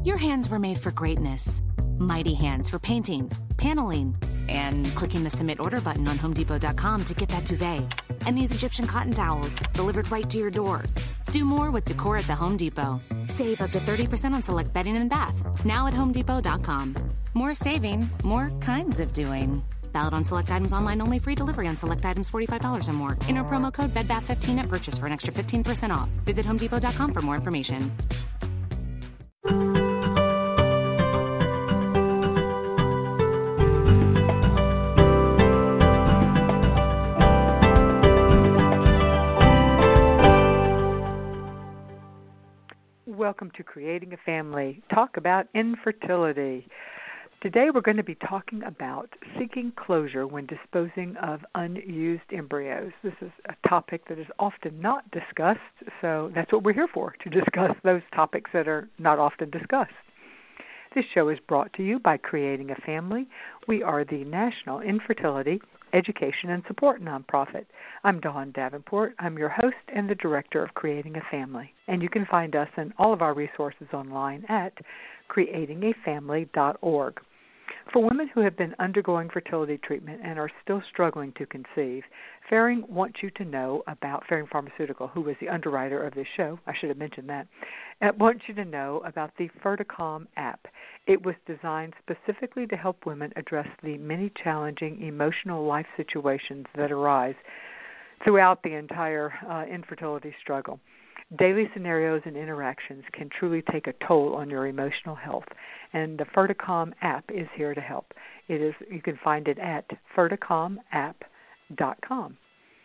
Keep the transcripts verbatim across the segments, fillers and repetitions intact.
Your hands were made for greatness. Mighty hands for painting, paneling, and clicking the submit order button on home depot dot com to get that duvet. And these Egyptian cotton towels delivered right to your door. Do more with decor at the Home Depot. Save up to thirty percent on select bedding and bath. Now at home depot dot com. More saving, more kinds of doing. Valid on select items online only. Free delivery on select items forty-five dollars or more. Enter promo code bed bath fifteen at purchase for an extra fifteen percent off. Visit home depot dot com for more information. Welcome to Creating a Family. Talk about infertility. Today we're going to be talking about seeking closure when disposing of unused embryos. This is a topic that is often not discussed, so that's what we're here for, to discuss those topics that are not often discussed. This show is brought to you by Creating a Family. We are the National Infertility Education and Support Nonprofit. I'm Dawn Davenport. I'm your host and the director of Creating a Family. And you can find us and all of our resources online at creating a family dot org. For women who have been undergoing fertility treatment and are still struggling to conceive, Ferring wants you to know about, Ferring Pharmaceutical, who was the underwriter of this show, I should have mentioned that, uh, wants you to know about the Ferticom app. It was designed specifically to help women address the many challenging emotional life situations that arise throughout the entire uh, infertility struggle. Daily scenarios and interactions can truly take a toll on your emotional health, and the Ferticom app is here to help. It is you can find it at ferticom app dot com.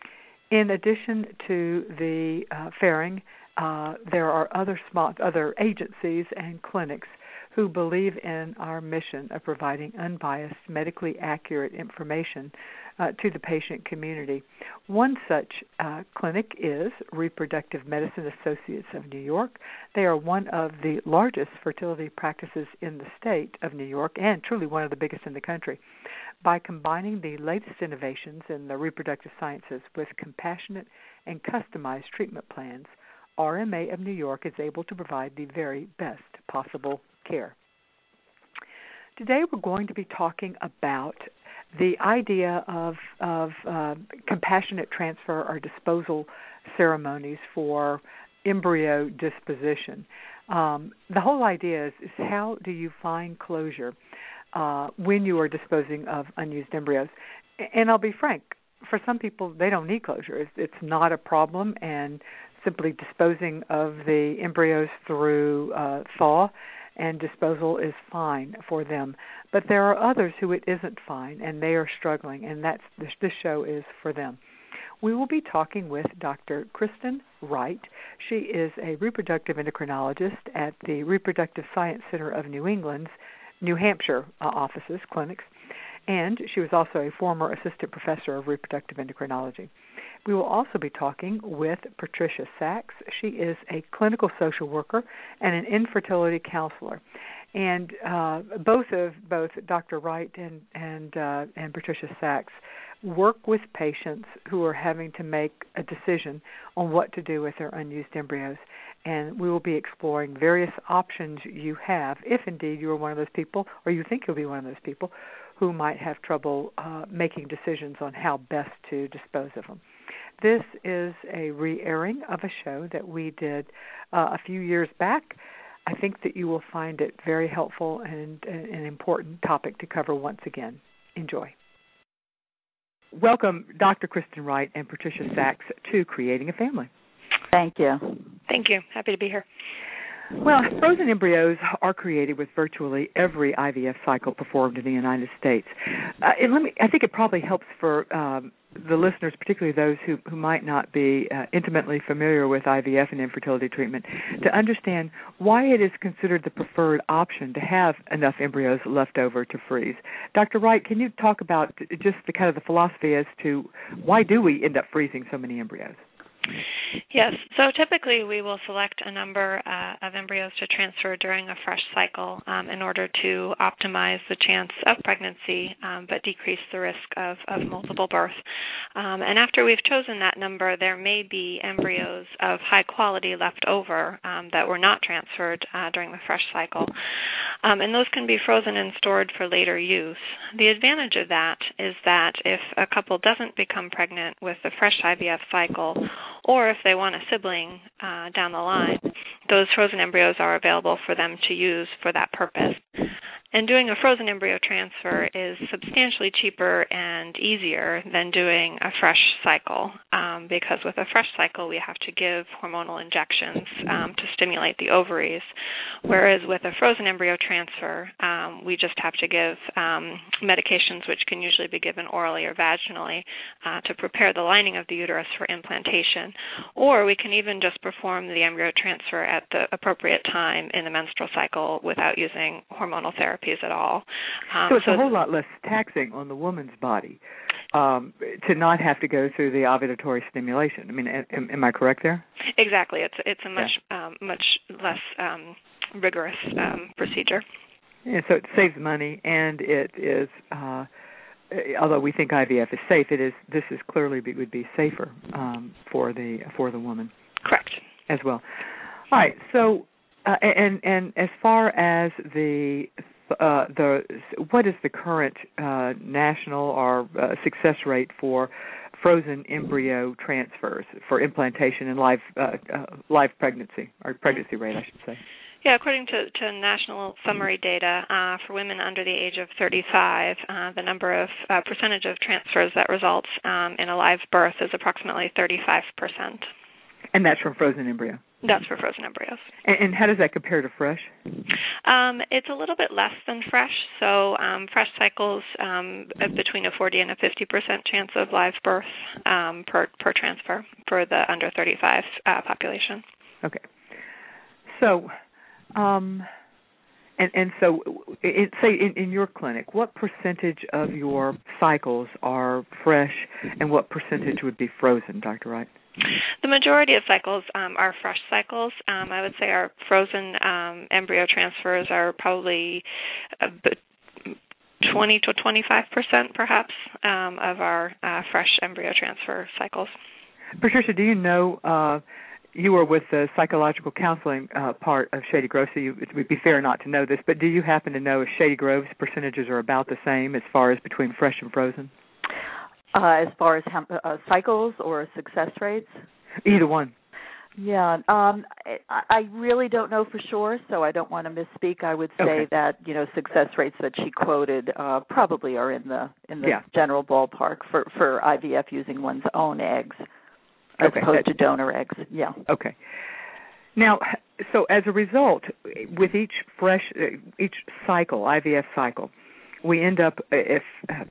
In addition to the uh, Ferring, uh, there are other small, other agencies and clinics who believe in our mission of providing unbiased, medically accurate information uh, to the patient community. One such uh, clinic is Reproductive Medicine Associates of New York. They are one of the largest fertility practices in the state of New York and truly one of the biggest in the country. By combining the latest innovations in the reproductive sciences with compassionate and customized treatment plans, R M A of New York is able to provide the very best possible care. Today we're going to be talking about the idea of, of uh, compassionate transfer or disposal ceremonies for embryo disposition. Um, the whole idea is, is how do you find closure uh, when you are disposing of unused embryos? And I'll be frank, for some people they don't need closure. It's, it's not a problem, and simply disposing of the embryos through uh, thaw and disposal is fine for them. But there are others who it isn't fine, and they are struggling, and that's this, this show is for them. We will be talking with Doctor Kristen Wright. She is a reproductive endocrinologist at the Reproductive Science Center of New England's New Hampshire uh, offices, clinics, and she was also a former assistant professor of reproductive endocrinology. We will also be talking with Patricia Sachs. She is a clinical social worker and an infertility counselor. And uh, both of both Doctor Wright and and, uh, and Patricia Sachs work with patients who are having to make a decision on what to do with their unused embryos. And we will be exploring various options you have, if indeed you are one of those people, or you think you'll be one of those people, who might have trouble uh, making decisions on how best to dispose of them. This is a re-airing of a show that we did uh, a few years back. I think that you will find it very helpful and an important topic to cover once again. Enjoy. Welcome, Doctor Kristen Wright and Patricia Sachs, to Creating a Family. Thank you. Thank you. Happy to be here. Well, frozen embryos are created with virtually every I V F cycle performed in the United States. Uh, and let me, I think it probably helps for um, the listeners, particularly those who, who might not be uh, intimately familiar with I V F and infertility treatment, to understand why it is considered the preferred option to have enough embryos left over to freeze. Doctor Wright, can you talk about just the kind of the philosophy as to why do we end up freezing so many embryos? Yes. So typically we will select a number uh, of embryos to transfer during a fresh cycle um, in order to optimize the chance of pregnancy um, but decrease the risk of, of multiple birth. Um, and after we've chosen that number, there may be embryos of high quality left over um, that were not transferred uh, during the fresh cycle. Um, and those can be frozen and stored for later use. The advantage of that is that if a couple doesn't become pregnant with the fresh I V F cycle, or if they want a sibling uh, down the line, those frozen embryos are available for them to use for that purpose. And doing a frozen embryo transfer is substantially cheaper and easier than doing a fresh cycle um, because with a fresh cycle we have to give hormonal injections um, to stimulate the ovaries, whereas with a frozen embryo transfer um, we just have to give um, medications which can usually be given orally or vaginally uh, to prepare the lining of the uterus for implantation, or we can even just perform the embryo transfer at the appropriate time in the menstrual cycle without using hormonal therapy at all. Um, so it's so a whole lot less taxing on the woman's body um, to not have to go through the ovulatory stimulation. I mean, am, am I correct there? Exactly. It's it's a much yeah. um, much less um, rigorous um, procedure. Yeah, so it saves money, and it is. Uh, although we think I V F is safe, it is. This is clearly be, would be safer um, for the for the woman. Correct. As well. All right. So, uh, and and as far as the Uh, the what is the current uh, national or uh, success rate for frozen embryo transfers for implantation and live uh, uh, live pregnancy or pregnancy rate, I should say? Yeah, according to, to national summary data uh, for women under the age of thirty-five, uh, the number of uh, percentage of transfers that results um, in a live birth is approximately thirty-five percent. And that's from frozen embryo? That's for frozen embryos. And, and how does that compare to fresh? Um, it's a little bit less than fresh. So um, fresh cycles um, between a forty and a fifty percent chance of live birth um, per per transfer for the under thirty-five uh, population. Okay. So, um, and and so, it, say in, in your clinic, what percentage of your cycles are fresh, and what percentage would be frozen, Doctor Wright? The majority of cycles um, are fresh cycles. Um, I would say our frozen um, embryo transfers are probably uh, twenty to twenty-five percent, perhaps, um, of our uh, fresh embryo transfer cycles. Patricia, do you know, uh, you were with the psychological counseling uh, part of Shady Grove, so you, it would be fair not to know this, but do you happen to know if Shady Grove's percentages are about the same as far as between fresh and frozen? Uh, as far as uh, cycles or success rates? Either one. Yeah, um, I, I really don't know for sure, so I don't want to misspeak. I would say okay. that you know success rates that she quoted uh, probably are in the in the yeah. general ballpark for, for I V F using one's own eggs as okay. opposed That's, to donor eggs. Yeah. Okay. Now, so as a result, with each fresh each cycle, I V F cycle, we end up if.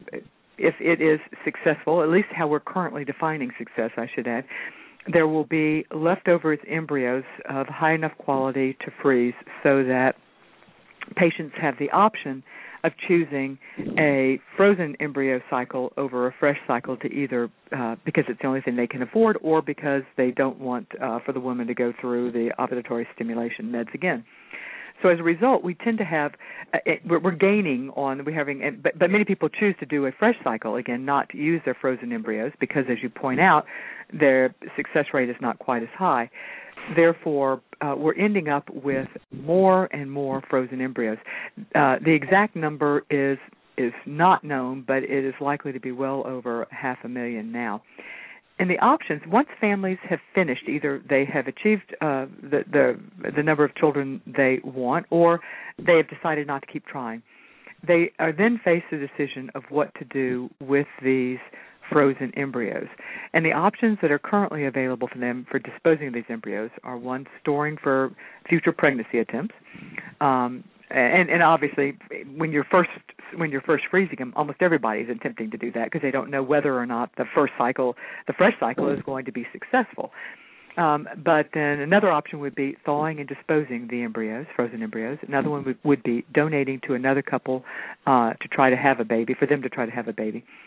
If it is successful, at least how we're currently defining success, I should add, there will be leftover embryos of high enough quality to freeze so that patients have the option of choosing a frozen embryo cycle over a fresh cycle to either uh, because it's the only thing they can afford or because they don't want uh, for the woman to go through the ovulatory stimulation meds again. So as a result, we tend to have uh, it, we're, we're gaining on we're having, but, but many people choose to do a fresh cycle again, not to use their frozen embryos because, as you point out, their success rate is not quite as high. Therefore, uh, we're ending up with more and more frozen embryos. Uh, the exact number is is not known, but it is likely to be well over half a million now. And the options, once families have finished, either they have achieved uh, the, the the number of children they want or they have decided not to keep trying, they are then faced with the decision of what to do with these frozen embryos. And the options that are currently available for them for disposing of these embryos are, one, storing for future pregnancy attempts, um, and, and obviously when you're first when you're first freezing them, almost everybody is attempting to do that because they don't know whether or not the first cycle, the fresh cycle, is going to be successful. Um, but then another option would be thawing and disposing the embryos, frozen embryos. Another one would, would be donating to another couple uh, to try to have a baby, for them to try to have a baby.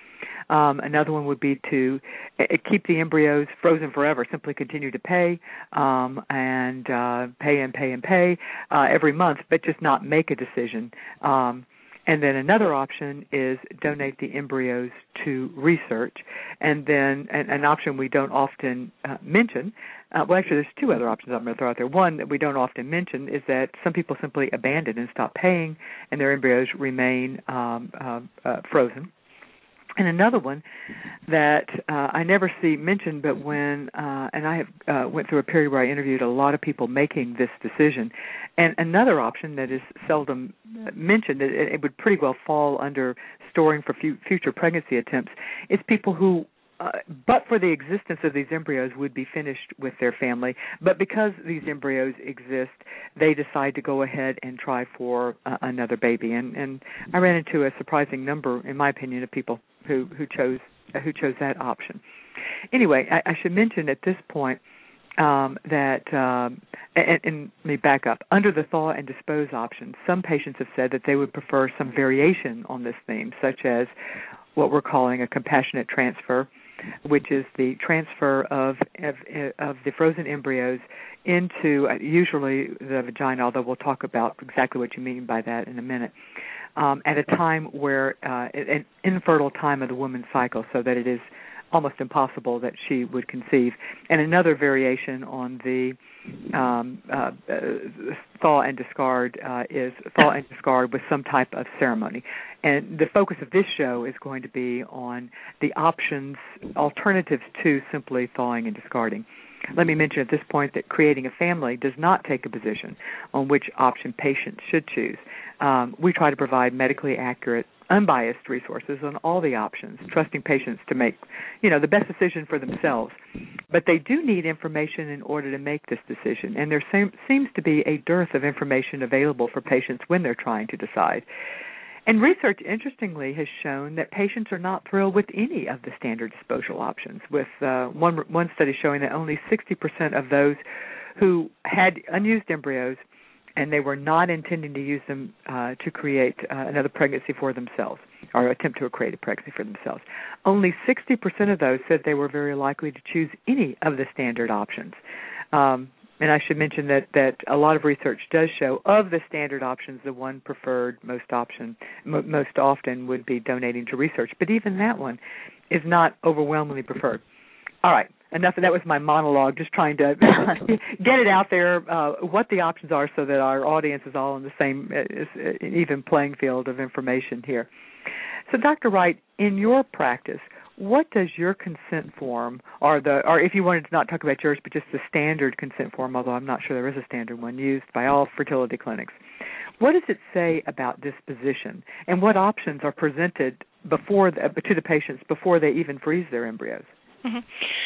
Um, another one would be to uh, keep the embryos frozen forever, simply continue to pay um, and uh, pay and pay and pay uh, every month, but just not make a decision. Um, And then another option is donate the embryos to research. And then an, an option we don't often uh, mention, uh, well, actually, there's two other options I'm going to throw out there. One that we don't often mention is that some people simply abandon and stop paying, and their embryos remain um, uh, uh, frozen. And another one that uh, I never see mentioned, but when, uh, and I have uh, went through a period where I interviewed a lot of people making this decision. And another option that is seldom mentioned, it, it would pretty well fall under storing for fu- future pregnancy attempts, is people who, uh, but for the existence of these embryos, would be finished with their family. But because these embryos exist, they decide to go ahead and try for uh, another baby. And, and I ran into a surprising number, in my opinion, of people who who chose uh, who chose that option. Anyway, I, I should mention at this point um, that, um, and, and let me back up, under the thaw and dispose option, some patients have said that they would prefer some variation on this theme, such as what we're calling a compassionate transfer, which is the transfer of of, of the frozen embryos into uh, usually the vagina, although we'll talk about exactly what you mean by that in a minute, um, at a time where, uh, an infertile time of the woman's cycle, so that it is almost impossible that she would conceive. And another variation on the um, uh, uh, thaw and discard uh, is thaw and discard with some type of ceremony. And the focus of this show is going to be on the options, alternatives to simply thawing and discarding. Let me mention at this point that Creating a Family does not take a position on which option patients should choose. Um, we try to provide medically accurate, unbiased resources on all the options, trusting patients to make, you know, the best decision for themselves. But they do need information in order to make this decision, and there seem, seems to be a dearth of information available for patients when they're trying to decide. And research, interestingly, has shown that patients are not thrilled with any of the standard disposal options, with uh, one, one study showing that only sixty percent of those who had unused embryos and they were not intending to use them uh, to create uh, another pregnancy for themselves or attempt to create a pregnancy for themselves. Only sixty percent of those said they were very likely to choose any of the standard options. Um, and I should mention that, that a lot of research does show of the standard options, the one preferred most option m- most often would be donating to research. But even that one is not overwhelmingly preferred. All right. Enough of that was my monologue, just trying to get it out there, uh, what the options are so that our audience is all in the same, uh, even playing field of information here. So, Doctor Wright, in your practice, what does your consent form, or the, or if you wanted to not talk about yours, but just the standard consent form, although I'm not sure there is a standard one used by all fertility clinics, what does it say about disposition, and what options are presented before the, to the patients before they even freeze their embryos? Mm-hmm.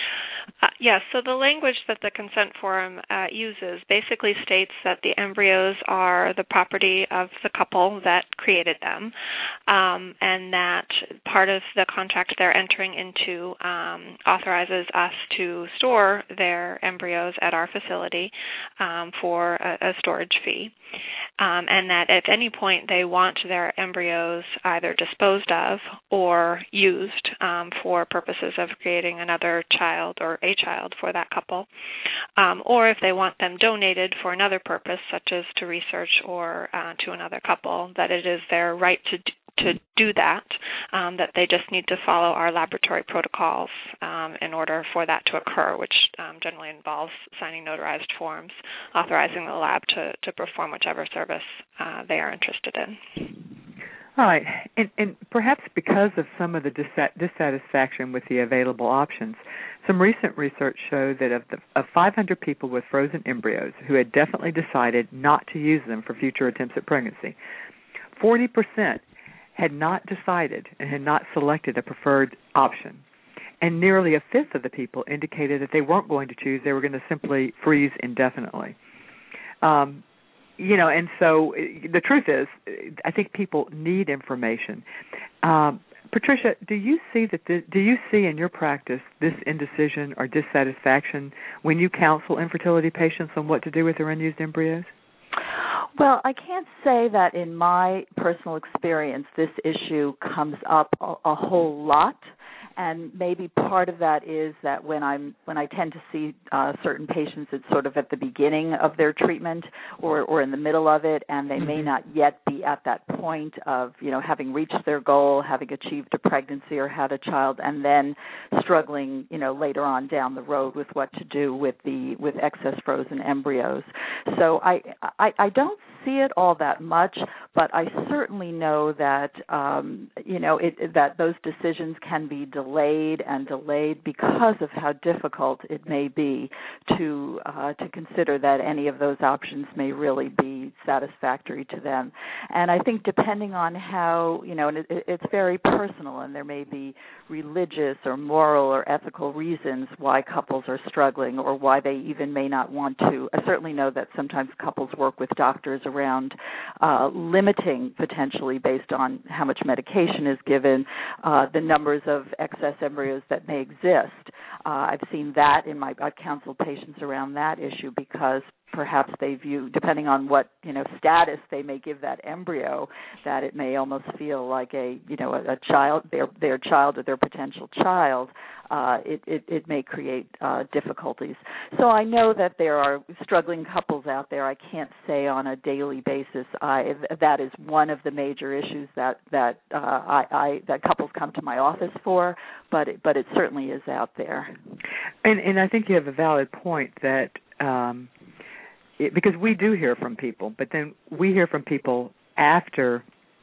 Uh, yes, so the language that the consent form uh, uses basically states that the embryos are the property of the couple that created them, um, and that part of the contract they're entering into um, authorizes us to store their embryos at our facility um, for a, a storage fee, um, and that at any point they want their embryos either disposed of or used um, for purposes of creating another child or a child for that couple, um, or if they want them donated for another purpose, such as to research or uh, to another couple, that it is their right to do, to do that, um, that they just need to follow our laboratory protocols um, in order for that to occur, which um, generally involves signing notarized forms authorizing the lab to, to perform whichever service uh, they are interested in. All right, and, and perhaps because of some of the dissatisfaction with the available options, some recent research showed that of, the, of five hundred people with frozen embryos who had definitely decided not to use them for future attempts at pregnancy, forty percent had not decided and had not selected a preferred option. And nearly a fifth of the people indicated that they weren't going to choose, they were going to simply freeze indefinitely. Um, You know, and so the truth is, I think people need information. Um, Patricia, do you see that? This, do you see in your practice this indecision or dissatisfaction when you counsel infertility patients on what to do with their unused embryos? Well, I can't say that in my personal experience this issue comes up a, a whole lot. and maybe part of that is that when I'm when I tend to see uh, certain patients, it's sort of at the beginning of their treatment or, or in the middle of it, and they mm-hmm. may not yet be at that point of, you know, having reached their goal, having achieved a pregnancy or had a child, and then struggling, you know, later on down the road with what to do with the with excess frozen embryos. So I I, I don't see it all that much, but I certainly know that um, you know it, that those decisions can be delayed and delayed because of how difficult it may be to uh, to consider that any of those options may really be satisfactory to them. And I think depending on how, you know, and it, it's very personal, and there may be religious or moral or ethical reasons why couples are struggling or why they even may not want to. I certainly know that sometimes couples work with doctors around uh, limiting potentially based on how much medication is given, uh, the numbers of excess embryos that may exist. Uh, I've seen that in my, I've counseled patients around that issue because perhaps they view, depending on what, you know, status they may give that embryo, that it may almost feel like a, you know, a, a child, their their child or their potential child. Uh, it, it, it may create uh, difficulties. So I know that there are struggling couples out there. I can't say on a daily basis I, that is one of the major issues that that uh, I, I that couples come to my office for, but it, but it certainly is out there. And and I think you have a valid point that. Um, It, because we do hear from people, but then we hear from people after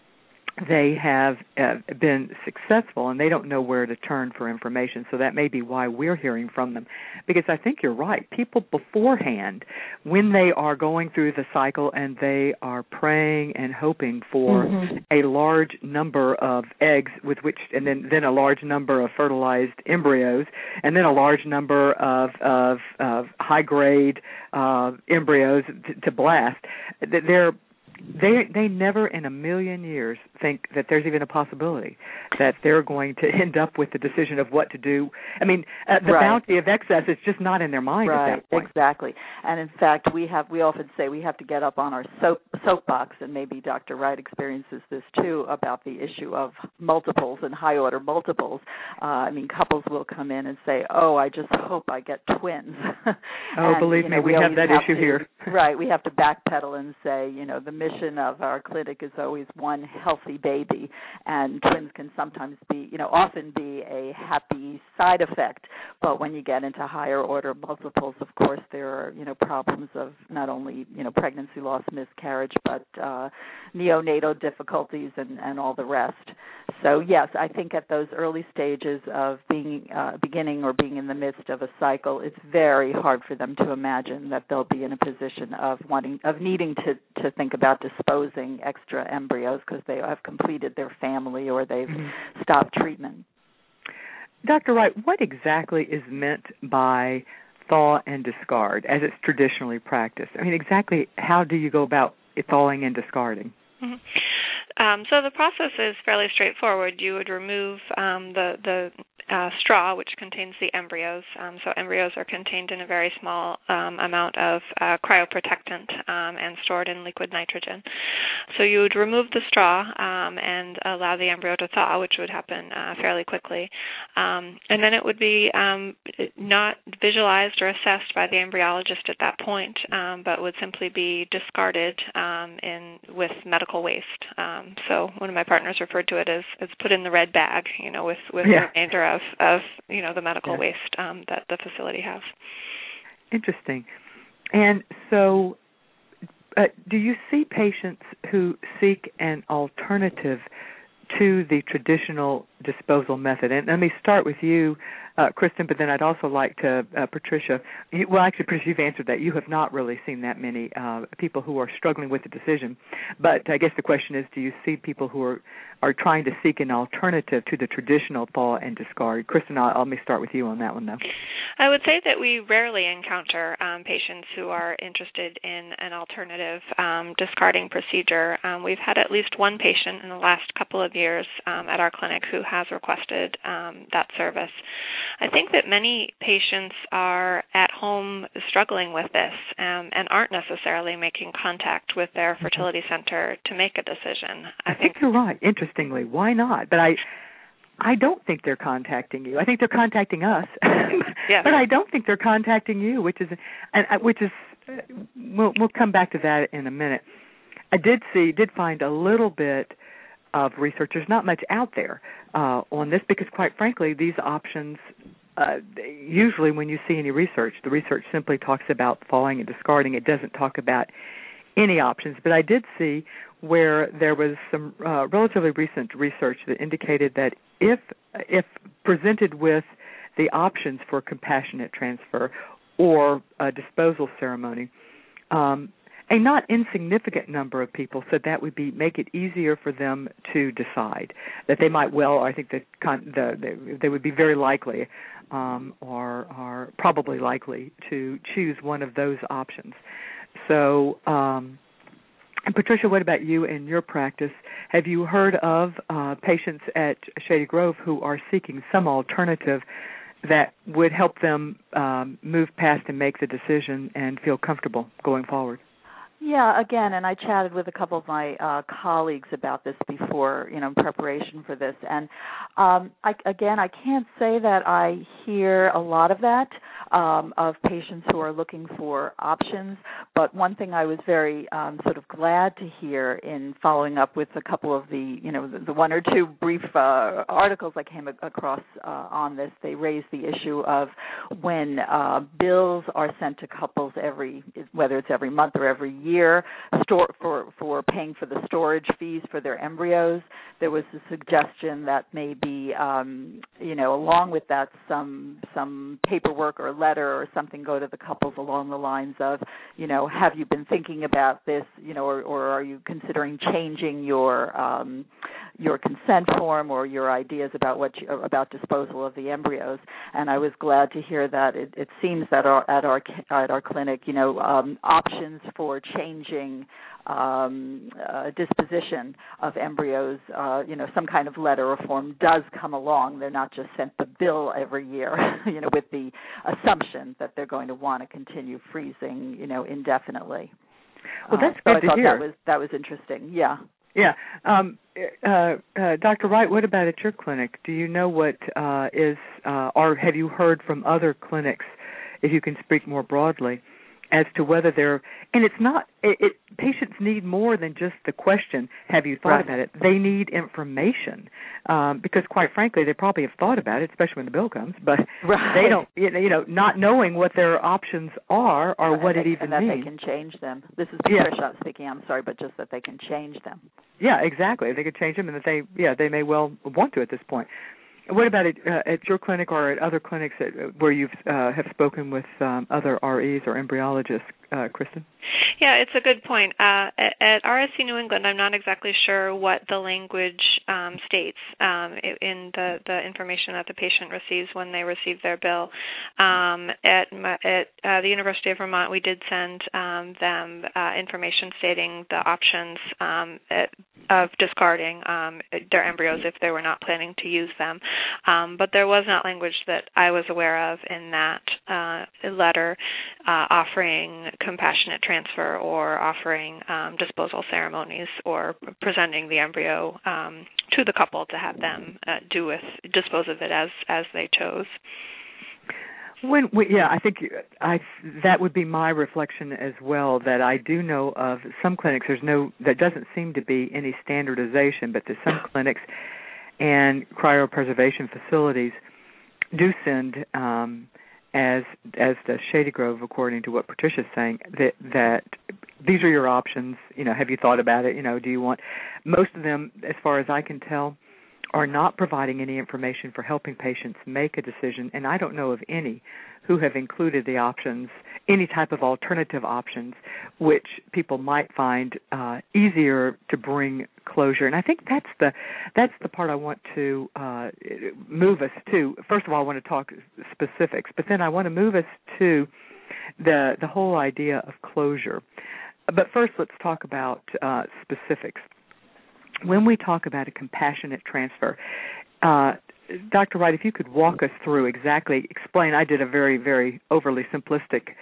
they have uh, been successful and they don't know where to turn for information. So that may be why we're hearing from them. Because I think you're right. People beforehand, when they are going through the cycle and they are praying and hoping for mm-hmm. a large number of eggs with which, and then, then a large number of fertilized embryos, and then a large number of, of, of high-grade uh, embryos to, to blast, they're They they never in a million years think that there's even a possibility that they're going to end up with the decision of what to do. I mean, uh, the right. bounty of excess is just not in their mind right. at that point. Exactly. And in fact, we have we often say we have to get up on our soap, soapbox, and maybe Doctor Wright experiences this too, about the issue of multiples and high-order multiples. Uh, I mean, couples will come in and say, oh, I just hope I get twins. Oh, and, believe you me, know, we, we have that have issue to, here. Right. We have to backpedal and say, you know, the mission of our clinic is always one healthy baby, and twins can sometimes be, you know, often be a happy side effect. But when you get into higher order multiples, of course, there are, you know, problems of not only, you know, pregnancy loss, miscarriage, but uh, neonatal difficulties and, and all the rest. So, yes, I think at those early stages of being uh, beginning or being in the midst of a cycle, it's very hard for them to imagine that they'll be in a position of wanting, of needing to, to think about disposing extra embryos because they have completed their family or they've mm-hmm. stopped treatment. Doctor Wright, what exactly is meant by thaw and discard as it's traditionally practiced? I mean, exactly how do you go about thawing and discarding? Mm-hmm. Um, so the process is fairly straightforward. You would remove um, the, the uh, straw, which contains the embryos. Um, so embryos are contained in a very small um, amount of uh, cryoprotectant um, and stored in liquid nitrogen. So you would remove the straw um, and allow the embryo to thaw, which would happen uh, fairly quickly. Um, and then it would be um, not visualized or assessed by the embryologist at that point, um, but would simply be discarded um, in with medical waste. Um, so one of my partners referred to it as, as put in the red bag, you know, with, with yeah. the remainder of, of, you know, the medical yeah. waste um, that the facility has. Interesting. And so uh, do you see patients who seek an alternative to the traditional disposal method? And let me start with you, uh, Kristen, but then I'd also like to, uh, Patricia, you, well, actually, Patricia, you've answered that. You have not really seen that many uh, people who are struggling with the decision. But I guess the question is, do you see people who are, are trying to seek an alternative to the traditional thaw and discard? Kristen, I'll, let me start with you on that one, though. I would say that we rarely encounter um, patients who are interested in an alternative um, discarding procedure. Um, we've had at least one patient in the last couple of years um, at our clinic who has requested um, that service. I think that many patients are at home struggling with this um, and aren't necessarily making contact with their fertility center to make a decision. I, I think, think you're right, interestingly. Why not? But I I don't think they're contacting you. I think they're contacting us, yeah. but I don't think they're contacting you, which is, and which is, we'll we'll come back to that in a minute. I did see, did find a little bit of research. There's not much out there uh, on this because, quite frankly, these options. Uh, usually, when you see any research, the research simply talks about thawing and discarding. It doesn't talk about any options. But I did see where there was some uh, relatively recent research that indicated that if if presented with the options for compassionate transfer or a disposal ceremony, um, a not insignificant number of people said that would be make it easier for them to decide that they might well. I think that con- the, the, they would be very likely um, or are probably likely to choose one of those options. So. Um, And Patricia, what about you in your practice? Have you heard of uh, patients at Shady Grove who are seeking some alternative that would help them um, move past and make the decision and feel comfortable going forward? Yeah, again, and I chatted with a couple of my uh, colleagues about this before, you know, in preparation for this. And um, I, again, I can't say that I hear a lot of that, um, of patients who are looking for options. But one thing I was very um, sort of glad to hear in following up with a couple of the, you know, the, the one or two brief uh, articles I came a- across uh, on this, they raised the issue of when uh, bills are sent to couples every, whether it's every month or every year, year store for, for paying for the storage fees for their embryos. There was a suggestion that maybe, um, you know, along with that, some some paperwork or letter or something go to the couples along the lines of, you know, have you been thinking about this, you know, or, or are you considering changing your um, your consent form or your ideas about what you, about disposal of the embryos? And I was glad to hear that it, it seems that our, at our at our clinic, you know, um, options for changing um, uh, disposition of embryos, uh, you know, some kind of letter or form does come along. They're not just sent the bill every year, you know, with the assumption that they're going to want to continue freezing, you know, indefinitely. Well, that's uh, so good I to thought hear. That was that was interesting. Yeah. Yeah. Um, uh, uh, Doctor Wright, what about at your clinic? Do you know what uh, is, uh, or have you heard from other clinics, if you can speak more broadly, as to whether they're, and it's not, it, it, patients need more than just the question, have you thought Right. about it? They need information, um, because quite frankly, they probably have thought about it, especially when the bill comes, but right. they don't, you know, not knowing what their options are or what and it they, even and that means. they can change them. This is Yeah. Patricia speaking, I'm sorry, but just that they can change them. Yeah, exactly. They could change them, and that they, yeah, they may well want to at this point. What about at, uh, at your clinic or at other clinics that, where you uh, have spoken with um, other R Es or embryologists, uh, Kristen? Yeah, it's a good point. Uh, at, at R S C New England, I'm not exactly sure what the language um, states um, in the, the information that the patient receives when they receive their bill. Um, at my, at uh, the University of Vermont, we did send um, them uh, information stating the options um, at, of discarding um, their embryos if they were not planning to use them. Um, but there was not language that I was aware of in that uh, letter uh, offering compassionate transfer or offering um, disposal ceremonies or presenting the embryo um, to the couple to have them uh, do with dispose of it as as they chose. When we, yeah, I think I that would be my reflection as well. That I do know of some clinics. There's no, that doesn't seem to be any standardization, but there's some clinics and cryopreservation facilities do send, um, as as the Shady Grove, according to what Patricia's saying, that that these are your options. You know, have you thought about it? You know, do you want? Most of them, as far as I can tell, are not providing any information for helping patients make a decision, and I don't know of any who have included the options, any type of alternative options, which people might find uh, easier to bring closure. And I think that's the that's the part I want to uh, move us to. First of all, I want to talk specifics, but then I want to move us to the the whole idea of closure. But first, let's talk about uh, specifics. When we talk about a compassionate transfer, uh, Doctor Wright, if you could walk us through exactly, explain, I did a very, very overly simplistic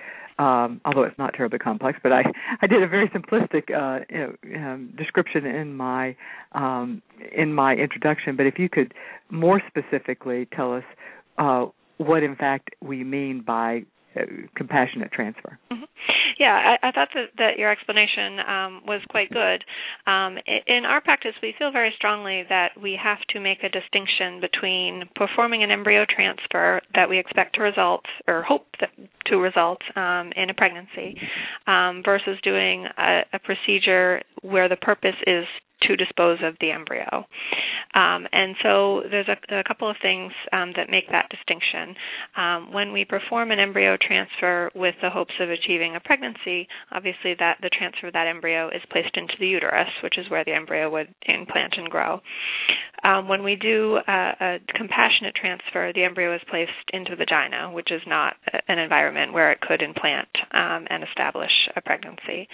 um, although it's not terribly complex, but I, I did a very simplistic uh, you know, um, description in my um, in my introduction. But if you could more specifically tell us uh, what, in fact, we mean by uh, compassionate transfer. Mm-hmm. Yeah, I, I thought that, that your explanation um, was quite good. Um, in our practice, we feel very strongly that we have to make a distinction between performing an embryo transfer that we expect to result or hope that, to result um, in a pregnancy um, versus doing a, a procedure where the purpose is to dispose of the embryo. Um, and so there's a, a couple of things um, that make that distinction. Um, when we perform an embryo transfer with the hopes of achieving a pregnancy, obviously that the transfer of that embryo is placed into the uterus, which is where the embryo would implant and grow. Um, when we do a, a compassionate transfer, the embryo is placed into the vagina, which is not an environment where it could implant um, and establish a pregnancy.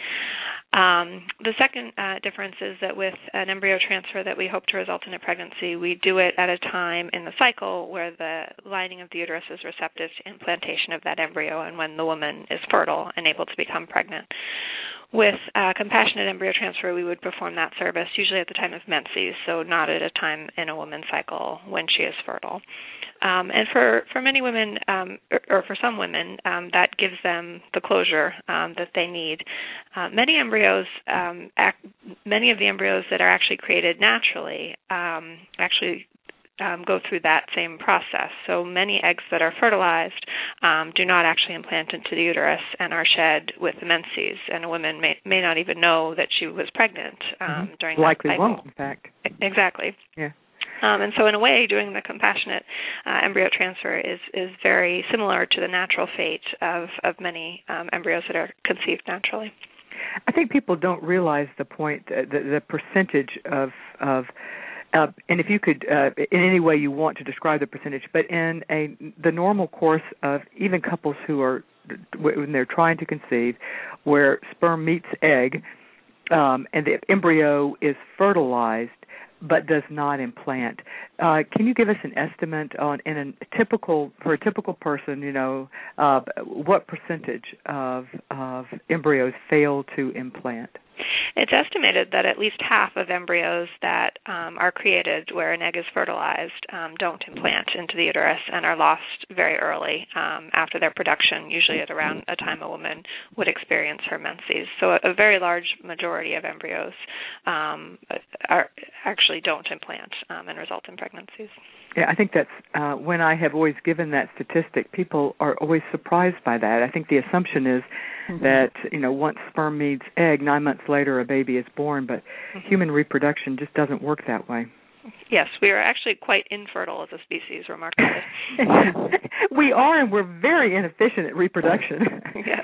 Um, the second uh, difference is that with an embryo transfer that we hope to result in a pregnancy, we do it at a time in the cycle where the lining of the uterus is receptive to implantation of that embryo and when the woman is fertile and able to become pregnant. With uh, compassionate embryo transfer, we would perform that service usually at the time of menses, so not at a time in a woman's cycle when she is fertile. Um, and for, for many women, um, or, or for some women, um, that gives them the closure um, that they need. Uh, many embryos, um, act, many of the embryos that are actually created naturally um, actually Um, go through that same process. So many eggs that are fertilized um, do not actually implant into the uterus and are shed with the menses, and a woman may, may not even know that she was pregnant um, mm-hmm. during Likely that cycle. won't, in fact. Exactly. Yeah. Um, and so in a way, doing the compassionate uh, embryo transfer is, is very similar to the natural fate of, of many um, embryos that are conceived naturally. I think people don't realize the point, uh, the, the percentage of of Uh, and if you could, uh, in any way you want to describe the percentage, but in a the normal course of even couples who are, when they're trying to conceive, where sperm meets egg, um, and the embryo is fertilized but does not implant. Uh, can you give us an estimate on, in a typical, for a typical person, you know, uh, what percentage of of embryos fail to implant? It's estimated that at least half of embryos that um, are created where an egg is fertilized um, don't implant into the uterus and are lost very early um, after their production, usually at around a time a woman would experience her menses. So a, a very large majority of embryos um, are actually don't implant um, and result in pregnancies. Yeah, I think that's uh, when I have always given that statistic, people are always surprised by that. I think the assumption is mm-hmm. that, you know, once sperm meets egg, nine months later a baby is born, but mm-hmm. human reproduction just doesn't work that way. Yes, we are actually quite infertile as a species, remarkably. We are, and we're very inefficient at reproduction. Yes.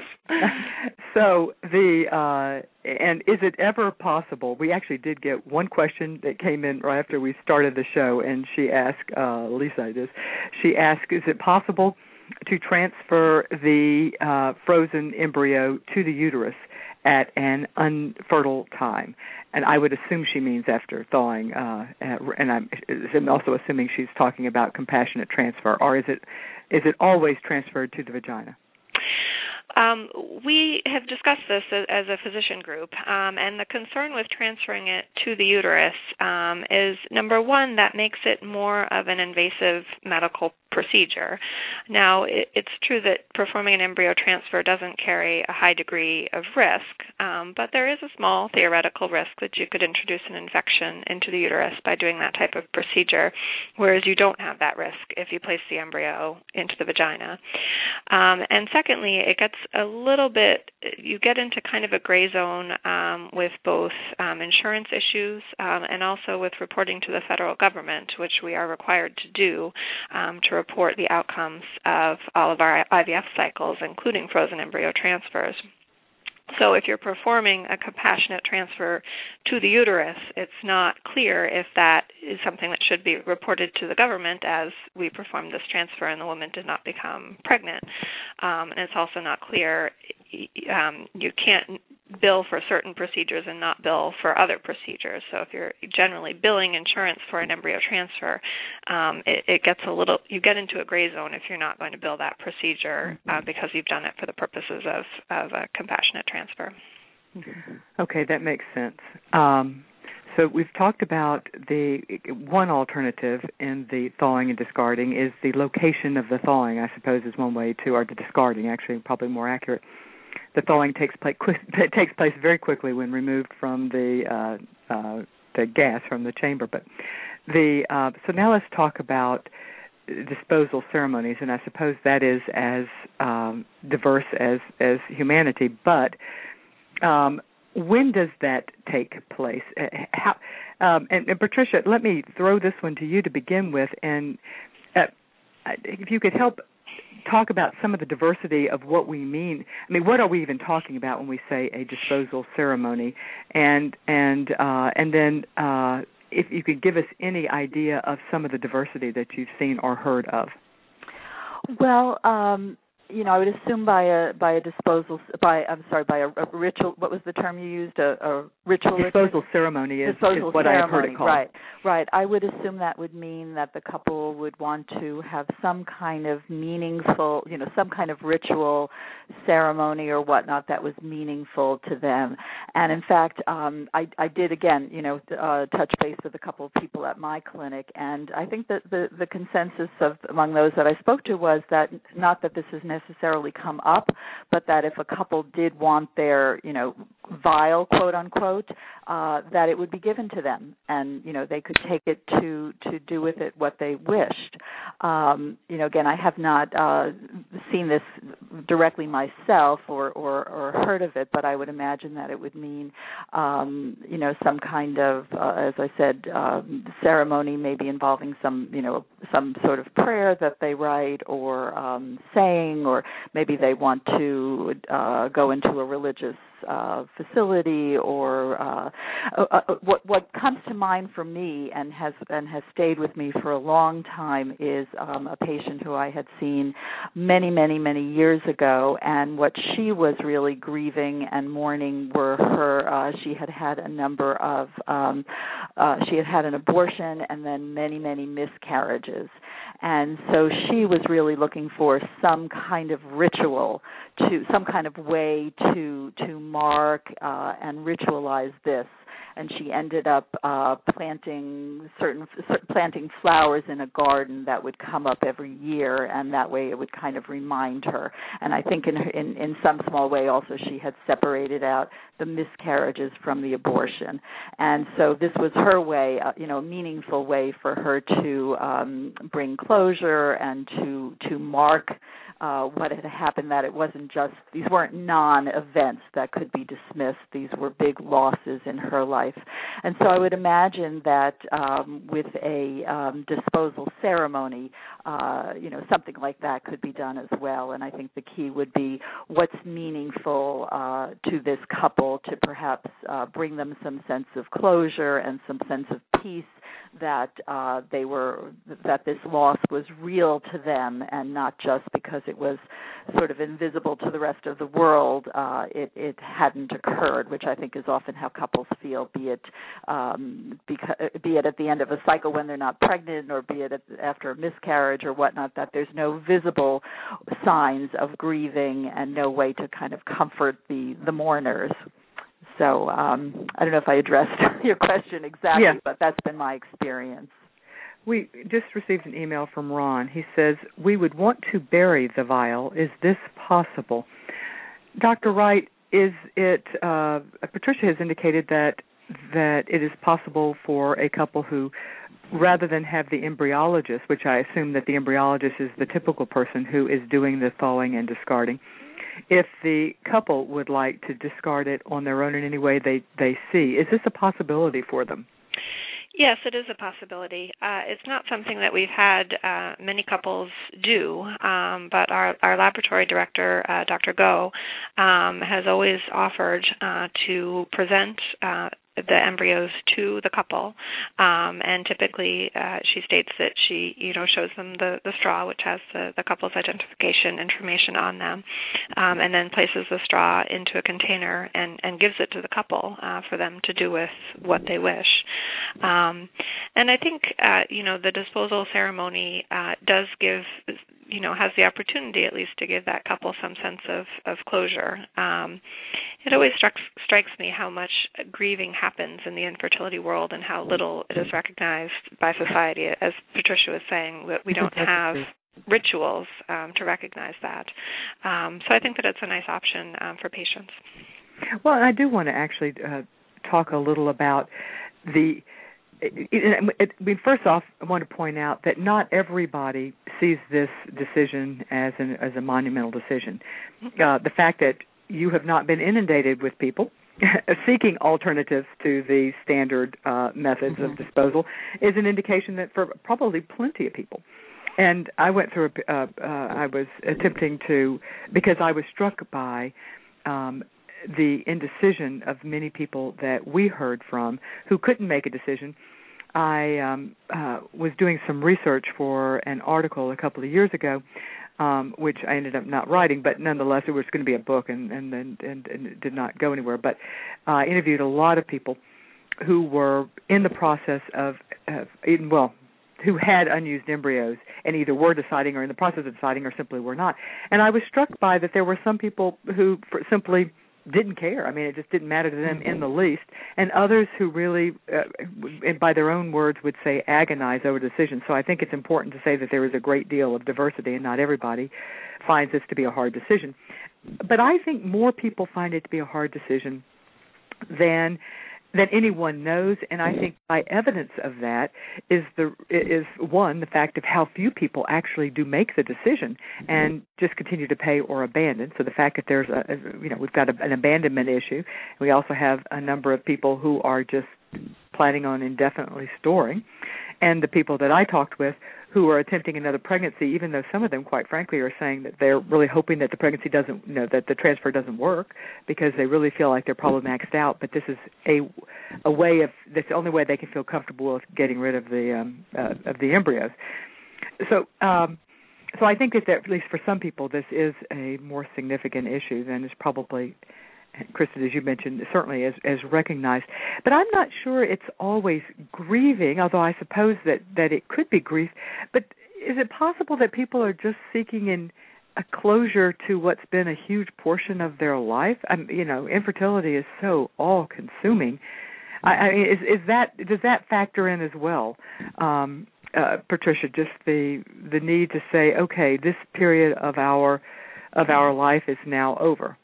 So the uh, and is it ever possible? We actually did get one question that came in right after we started the show, and she asked uh, Lisa this. She asked, "Is it possible to transfer the uh, frozen embryo to the uterus at an unfertile time?" And I would assume she means after thawing, uh, and I'm, I'm also assuming she's talking about compassionate transfer. Or is it is it always transferred to the vagina? Um, we have discussed this as, as a physician group, um, and the concern with transferring it to the uterus um, is, number one, that makes it more of an invasive medical procedure. Now, it, it's true that performing an embryo transfer doesn't carry a high degree of risk, um, but there is a small theoretical risk that you could introduce an infection into the uterus by doing that type of procedure, whereas you don't have that risk if you place the embryo into the vagina. Um, and secondly, it gets a little bit, you get into kind of a gray zone um, with both um, insurance issues um, and also with reporting to the federal government, which we are required to do um, to report the outcomes of all of our I V F cycles, including frozen embryo transfers. So if you're performing a compassionate transfer to the uterus, it's not clear if that is something that should be reported to the government as we performed this transfer and the woman did not become pregnant. Um, and it's also not clear, um, you can't bill for certain procedures and not bill for other procedures. So if you're generally billing insurance for an embryo transfer, um, it, it gets a little, you get into a gray zone if you're not going to bill that procedure uh, because you've done it for the purposes of, of a compassionate transfer. Okay, that makes sense. Um, so we've talked about the one alternative in the thawing and discarding is the location of the thawing, I suppose is one way to, or the discarding, actually, probably more accurate. The thawing takes place, it takes place very quickly when removed from the uh, uh, the gas from the chamber. But the uh, so now let's talk about disposal ceremonies, and I suppose that is as um, diverse as, as humanity. But um, when does that take place? How, um, and, and Patricia, let me throw this one to you to begin with, and uh, if you could help talk about some of the diversity of what we mean. I mean, what are we even talking about when we say a disposal ceremony? And and uh, and then uh, if you could give us any idea of some of the diversity that you've seen or heard of. Well, um, you know, I would assume by a by a disposal by I'm sorry by a, a ritual. What was the term you used? A, a ritual disposal ceremony is, disposal is what ceremony, I've heard it called. Right, right. I would assume that would mean that the couple would want to have some kind of meaningful, you know, some kind of ritual ceremony or whatnot that was meaningful to them. And in fact, um, I, I did again, you know, uh, touch base with a couple of people at my clinic, and I think that the the consensus of among those that I spoke to was that not that this is necessarily come up, but that if a couple did want their, you know, vial, quote unquote, uh, that it would be given to them, and you know they could take it to to do with it what they wished. Um, you know, again, I have not uh, seen this directly myself or, or or heard of it, but I would imagine that it would mean, um, you know, some kind of, uh, as I said, um, ceremony, maybe involving some, you know, some sort of prayer that they write or um, saying, or maybe they want to uh, go into a religious Uh, facility, or uh, uh, what what comes to mind for me and has and has stayed with me for a long time is um, a patient who I had seen many, many, many years ago, and what she was really grieving and mourning were her. Uh, she had had a number of um, uh, she had had an abortion and then many, many miscarriages, and so she was really looking for some kind of ritual, to some kind of way to to mark uh, and ritualize this. And she ended up uh, planting certain planting flowers in a garden that would come up every year, and that way it would kind of remind her. And I think in in, in some small way also she had separated out the miscarriages from the abortion. And so this was her way, uh, you know, a meaningful way for her to um, bring closure and to to mark Uh, what had happened, that it wasn't just, these weren't non-events that could be dismissed. These were big losses in her life. And so I would imagine that um, with a um, disposal ceremony, uh, you know, something like that could be done as well. And I think the key would be what's meaningful uh, to this couple to perhaps uh, bring them some sense of closure and some sense of peace, that uh, they were, that this loss was real to them and not just because it was sort of invisible to the rest of the world, uh, it, it hadn't occurred, which I think is often how couples feel, be it um, because, be it at the end of a cycle when they're not pregnant, or be it at, after a miscarriage or whatnot, that there's no visible signs of grieving and no way to kind of comfort the, the mourners. So um, I don't know if I addressed your question exactly, yeah. but that's been my experience. We just received an email from Ron. He says, we would want to bury the vial. Is this possible? Doctor Wright, is it, uh, Patricia has indicated that that it is possible for a couple who, rather than have the embryologist, which I assume that the embryologist is the typical person who is doing the thawing and discarding, if the couple would like to discard it on their own in any way they, they see, is this a possibility for them? Yes, it is a possibility. Uh, it's not something that we've had uh, many couples do, um, but our, our laboratory director, uh, Doctor Go, um, has always offered uh, to present uh, the embryos to the couple, um, and typically uh, she states that she, you know, shows them the, the straw, which has the, the couple's identification information on them, um, and then places the straw into a container and, and gives it to the couple uh, for them to do with what they wish. Um, and I think, uh, you know, the disposal ceremony uh, does give, you know, has the opportunity at least to give that couple some sense of, of closure. Um, it always strikes, strikes me how much grieving happens in the infertility world and how little it is recognized by society. As Patricia was saying, that we don't have rituals um, to recognize that. Um, so I think that it's a nice option um, for patients. Well, I do want to actually uh, talk a little about the It, it, I mean, first off, I want to point out that not everybody sees this decision as an as a monumental decision. Uh, the fact that you have not been inundated with people seeking alternatives to the standard uh, methods mm-hmm. of disposal is an indication that for probably plenty of people. And I went through, a, uh, uh, I was attempting to, because I was struck by um, the indecision of many people that we heard from who couldn't make a decision. I um, uh, was doing some research for an article a couple of years ago, um, which I ended up not writing, but nonetheless it was going to be a book and, and, and, and it did not go anywhere. But I uh, interviewed a lot of people who were in the process of, of well, who had unused embryos and either were deciding or in the process of deciding or simply were not. And I was struck by that there were some people who simply didn't care. I mean, it just didn't matter to them in the least. And others who really, uh, by their own words, would say agonize over decisions. So I think it's important to say that there is a great deal of diversity and not everybody finds this to be a hard decision. But I think more people find it to be a hard decision than than anyone knows, and I think by evidence of that is the is one the fact of how few people actually do make the decision and just continue to pay or abandon. So the fact that there's a you know we've got a, an abandonment issue. We also have a number of people who are just planning on indefinitely storing, and the people that I talked with who are attempting another pregnancy, even though some of them, quite frankly, are saying that they're really hoping that the pregnancy doesn't, you know, that the transfer doesn't work because they really feel like they're probably maxed out. But this is a a way of that's the only way they can feel comfortable with getting rid of the um, uh, of the embryos. So, um, so I think that, that at least for some people, this is a more significant issue than is probably, Kristen, as you mentioned, certainly as, as recognized. But I'm not sure it's always grieving, although I suppose that, that it could be grief. But is it possible that people are just seeking in a closure to what's been a huge portion of their life? I'm, you know, infertility is so all-consuming. I, I mean, is, is that does that factor in as well, um, uh, Patricia? Just the the need to say, okay, this period of our of our life is now over.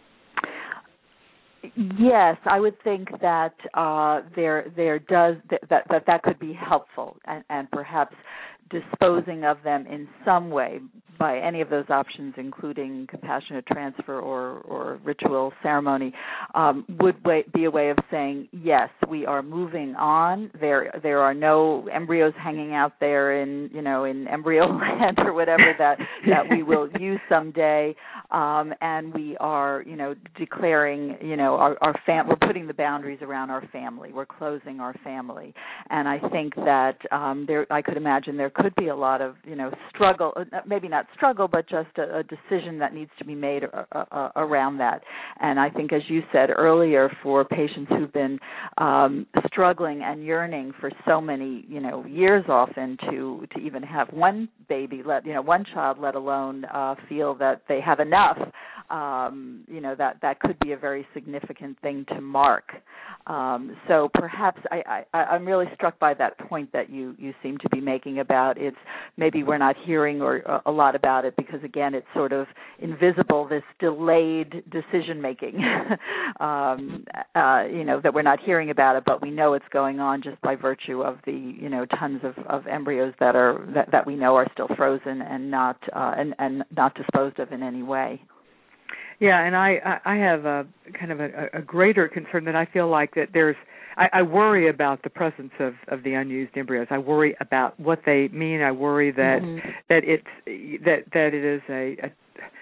Yes, I would think that uh, there there does that that that could be helpful, and, and perhaps disposing of them in some way by any of those options, including compassionate transfer or, or ritual ceremony, um, would be a way of saying, yes, we are moving on. There there are no embryos hanging out there in, you know, in embryo land or whatever that, that we will use someday, um, and we are, you know, declaring, you know, our, our fam- we're putting the boundaries around our family. We're closing our family. And I think that um, there, I could imagine there could be a lot of, you know, struggle, maybe not struggle, but just a, a decision that needs to be made uh, uh, around that. And I think, as you said earlier, for patients who've been um, struggling and yearning for so many, you know, years often to to even have one baby, let you know, one child, let alone uh, feel that they have enough, um, you know, that that could be a very significant thing to mark. Um, so perhaps I, I, I'm really struck by that point that you, you seem to be making about it's maybe we're not hearing or a lot about it because, again, it's sort of invisible, this delayed decision making, um, uh, you know, that we're not hearing about it, but we know it's going on just by virtue of the, you know, tons of, of embryos that are that, that we know are still frozen and not uh, and, and not disposed of in any way. Yeah, and I, I have a kind of a, a greater concern that I feel like that there's, I, I worry about the presence of, of the unused embryos. I worry about what they mean. I worry that mm-hmm. that it's that that it is a, a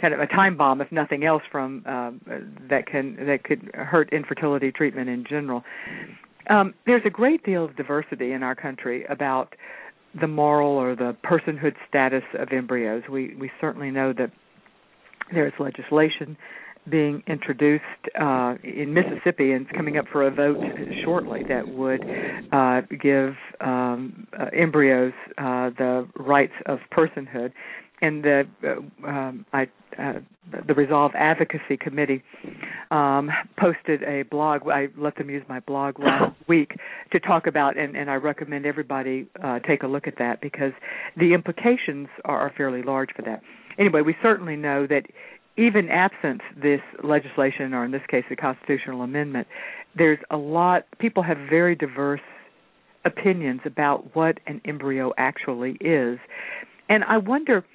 kind of a time bomb, if nothing else, from uh, that can that could hurt infertility treatment in general. Um, there's a great deal of diversity in our country about the moral or the personhood status of embryos. We we certainly know that there's legislation being introduced uh, in Mississippi, and it's coming up for a vote shortly, that would uh, give um, uh, embryos uh, the rights of personhood. And the uh, um, I, uh, the Resolve Advocacy Committee um, posted a blog. I let them use my blog last week to talk about, and, and I recommend everybody uh, take a look at that, because the implications are, are fairly large for that. Anyway, we certainly know that even absent this legislation, or in this case the constitutional amendment, there's a lot, people have very diverse opinions about what an embryo actually is. And I wonder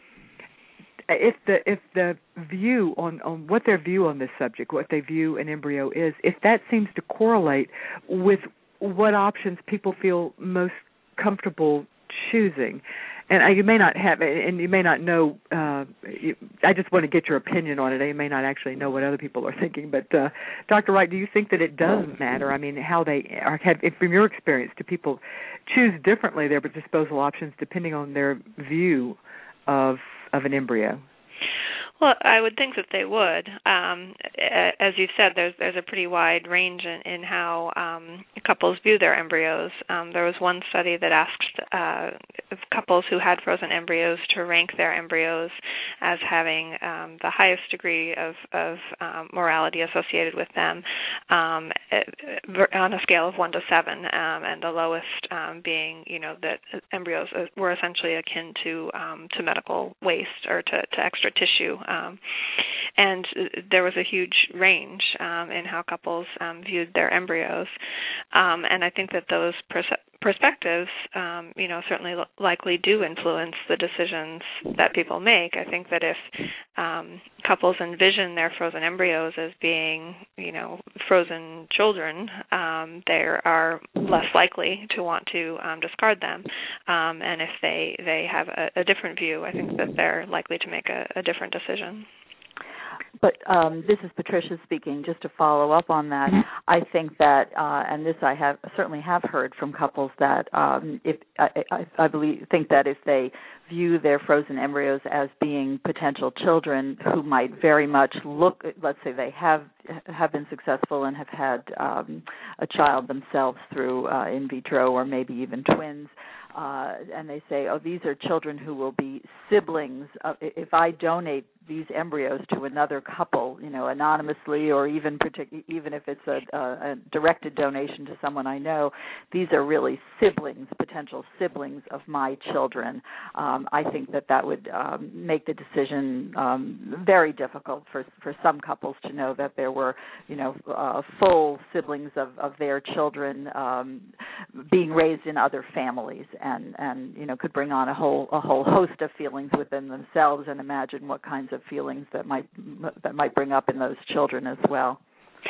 if the if the view on, on what their view on this subject, what they view an embryo is, if that seems to correlate with what options people feel most comfortable choosing. And I, you may not have, and you may not know. Uh, you, I just want to get your opinion on it. You may not actually know what other people are thinking. But uh, Doctor Wright, do you think that it does matter? I mean, how they are, have, if from your experience, do people choose differently their disposal options depending on their view of of an embryo? Well, I would think that they would. Um, as you've said, there's there's a pretty wide range in, in how um, couples view their embryos. Um, there was one study that asked uh, couples who had frozen embryos to rank their embryos as having um, the highest degree of, of um, morality associated with them um, on a scale of one to seven, um, and the lowest um, being, you know, that embryos were essentially akin to um, to medical waste or to, to extra tissue. Um, and there was a huge range um, in how couples um, viewed their embryos. Um, and I think that those pers- perspectives, um, you know, certainly l- likely do influence the decisions that people make. I think that if um, couples envision their frozen embryos as being, you know, frozen children, um, they are less likely to want to um, discard them. Um, and if they, they have a, a different view, I think that they're likely to make a, a different decision. But um, this is Patricia speaking. Just to follow up on that, I think that, uh, and this I have certainly have heard from couples that um, if I, I, I believe think that if they view their frozen embryos as being potential children who might very much look, let's say they have have been successful and have had um, a child themselves through uh, in vitro or maybe even twins. Uh, and they say, oh, these are children who will be siblings. Of, if I donate these embryos to another couple, you know, anonymously, or even partic- even if it's a, a, a directed donation to someone I know, these are really siblings, potential siblings of my children. Um, I think that that would um, make the decision um, very difficult for for some couples to know that there were, you know, uh, full siblings of, of their children um, being raised in other families. And, and you know, could bring on a whole a whole host of feelings within themselves, and imagine what kinds of feelings that might that might bring up in those children as well.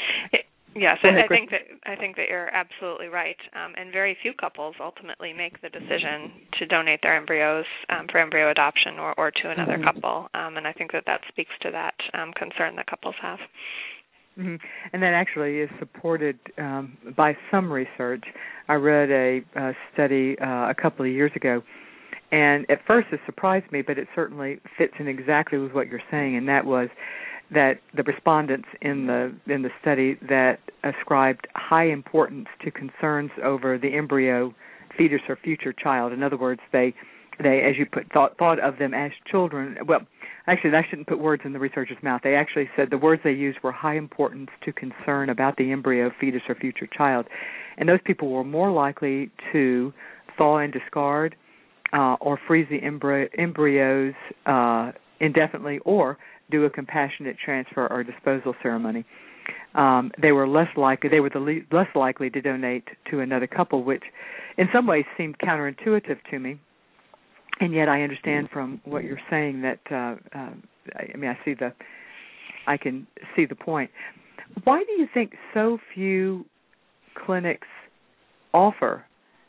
Yes, I, I think that I think that you're absolutely right. Um, and very few couples ultimately make the decision to donate their embryos um, for embryo adoption or, or to another mm-hmm. couple. Um, and I think that that speaks to that um, concern that couples have. Mm-hmm. And that actually is supported um, by some research. I read a, a study uh, a couple of years ago, and at first it surprised me, but it certainly fits in exactly with what you're saying, and that was that the respondents in the in the study that ascribed high importance to concerns over the embryo, fetus, or future child. In other words, they they, as you put, thought thought of them as children. Well, actually, I shouldn't put words in the researcher's mouth. They actually said the words they used were high importance to concern about the embryo, fetus, or future child. And those people were more likely to thaw and discard uh, or freeze the embryo, embryos uh, indefinitely, or do a compassionate transfer or disposal ceremony. Um, they were less likely. They were the le- less likely to donate to another couple, which in some ways seemed counterintuitive to me. And yet, I understand from what you're saying that uh, uh, I mean, I see the, I can see the point. Why do you think so few clinics offer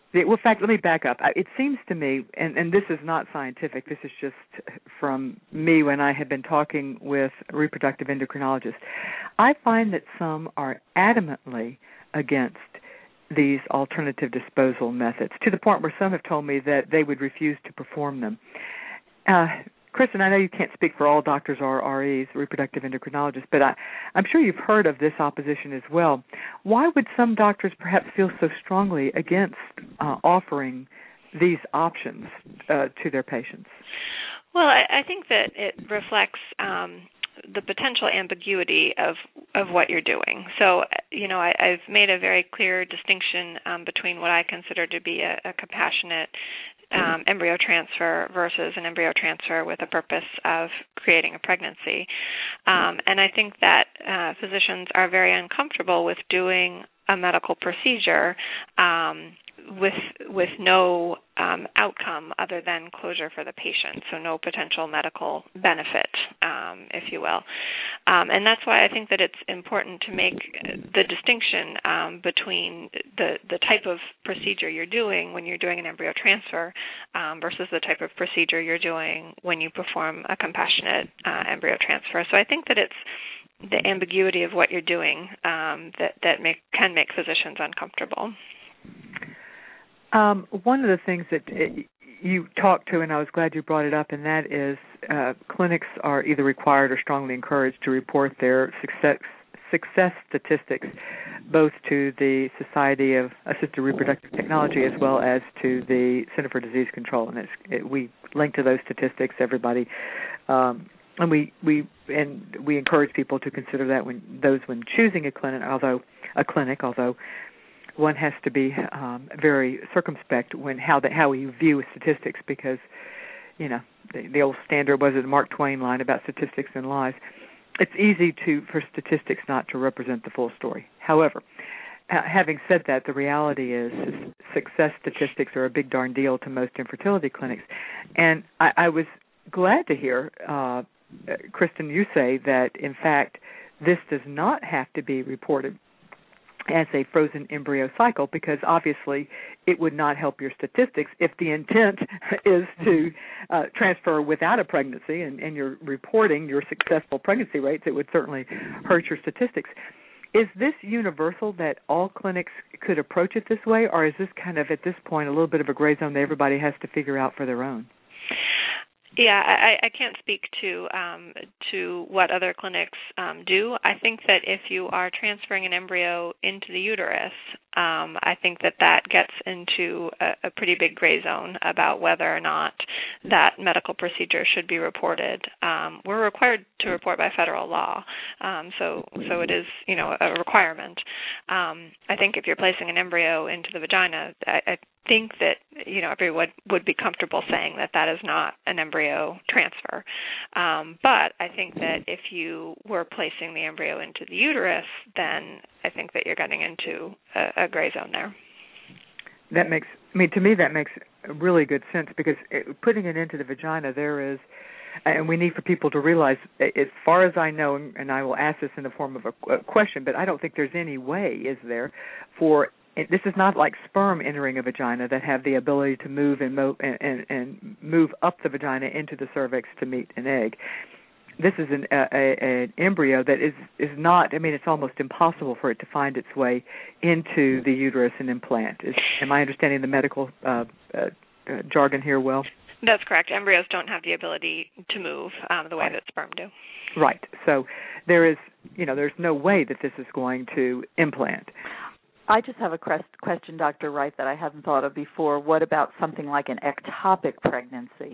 Well, in fact, let me back up. It seems to me, and, and this is not scientific, this is just from me when I have been talking with reproductive endocrinologists, I find that some are adamantly against these alternative disposal methods, to the point where some have told me that they would refuse to perform them. Uh, Kristen, I know you can't speak for all doctors or R Es, reproductive endocrinologists, but I, I'm sure you've heard of this opposition as well. Why would some doctors perhaps feel so strongly against uh, offering these options uh, to their patients? Well, I, I think that it reflects um, the potential ambiguity of of what you're doing. So, you know, I, I've made a very clear distinction um, between what I consider to be a, a compassionate Um, embryo transfer versus an embryo transfer with a purpose of creating a pregnancy. Um, and I think that uh, physicians are very uncomfortable with doing a medical procedure um, with with no um, outcome other than closure for the patient, so no potential medical benefit, um, if you will. Um, and that's why I think that it's important to make the distinction um, between the, the type of procedure you're doing when you're doing an embryo transfer um, versus the type of procedure you're doing when you perform a compassionate uh, embryo transfer. So I think that it's the ambiguity of what you're doing um, that, that make, can make physicians uncomfortable. Um, one of the things that it, you talked to, and I was glad you brought it up, and that is uh, clinics are either required or strongly encouraged to report their success success statistics both to the Society of Assisted Reproductive Technology as well as to the Center for Disease Control. And it's, it, we link to those statistics, everybody, um, and we we and we encourage people to consider that when those when choosing a clinic, although a clinic, although one has to be um, very circumspect when how the, how you view statistics, because, you know, the, the old standard was it the Mark Twain line about statistics and lies. It's easy to for statistics not to represent the full story. However, uh, having said that, the reality is, is success statistics are a big darn deal to most infertility clinics. And I, I was glad to hear, uh, Kristen, you say that, in fact, this does not have to be reported as a frozen embryo cycle, because obviously it would not help your statistics if the intent is to uh, transfer without a pregnancy and, and you're reporting your successful pregnancy rates. It would certainly hurt your statistics. Is this universal that all clinics could approach it this way, or is this kind of, at this point, a little bit of a gray zone that everybody has to figure out for their own? Yeah, I, I can't speak to um, to what other clinics um, do. I think that if you are transferring an embryo into the uterus, um, I think that that gets into a, a pretty big gray zone about whether or not that medical procedure should be reported. Um, we're required to report by federal law, um, so so it is, you know, a requirement. Um, I think if you're placing an embryo into the vagina, I, I think that, you know, everyone would be comfortable saying that that is not an embryo transfer. Um, but I think that if you were placing the embryo into the uterus, then I think that you're getting into a, a gray zone there. That makes, I mean, to me that makes really good sense, because it, putting it into the vagina, there is, and we need for people to realize, as far as I know, and I will ask this in the form of a, a question, but I don't think there's any way, is there, for this is not like sperm entering a vagina that have the ability to move and, mo- and, and, and move up the vagina into the cervix to meet an egg. This is an, a, a, an embryo that is, is not, I mean, it's almost impossible for it to find its way into the uterus and implant. Is, am I understanding the medical uh, uh, uh, jargon here well? That's correct. Embryos don't have the ability to move um, the way right. that sperm do. Right. So there is, you know, there's no way that this is going to implant. I just have a question, Doctor Wright, that I hadn't thought of before. What about something like an ectopic pregnancy?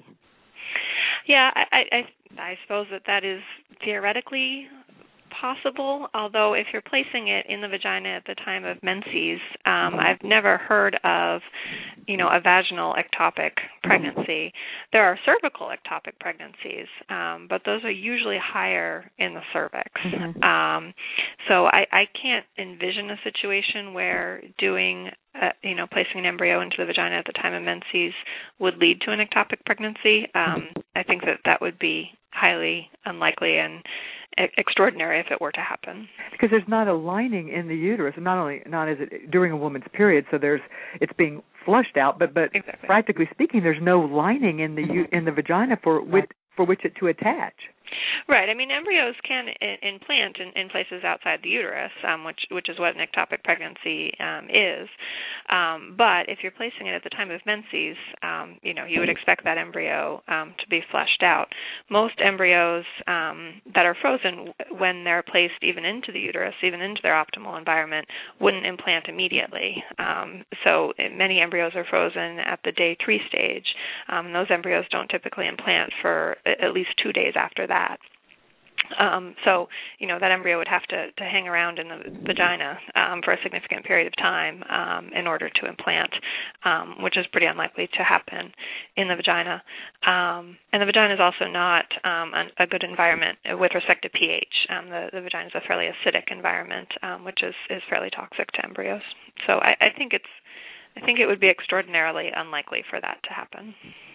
Yeah, I, I, I suppose that that is theoretically possible, although if you're placing it in the vagina at the time of menses, um, I've never heard of, you know, a vaginal ectopic pregnancy. There are cervical ectopic pregnancies, um, but those are usually higher in the cervix. Mm-hmm. Um, so I, I can't envision a situation where doing, uh, you know, placing an embryo into the vagina at the time of menses would lead to an ectopic pregnancy. Um, I think that that would be highly unlikely and e- extraordinary if it were to happen. Because there's not a lining in the uterus, not only not is it during a woman's period, so there's it's being flushed out, but but exactly. practically speaking, there's no lining in the in the vagina for which for which it to attach. Right. I mean, embryos can I- implant in, in places outside the uterus, um, which which is what an ectopic pregnancy um, is. Um, but if you're placing it at the time of menses, um, you know, you would expect that embryo um, to be flushed out. Most embryos um, that are frozen, when they're placed even into the uterus, even into their optimal environment, wouldn't implant immediately. Um, so many embryos are frozen at the day three stage. Um, and those embryos don't typically implant for at least two days after that. Um, so, you know, that embryo would have to, to hang around in the vagina um, for a significant period of time um, in order to implant, um, which is pretty unlikely to happen in the vagina. Um, and the vagina is also not um, a good environment with respect to pH. Um, the, the vagina is a fairly acidic environment, um, which is, is fairly toxic to embryos. So I, I think it's, I think it would be extraordinarily unlikely for that to happen.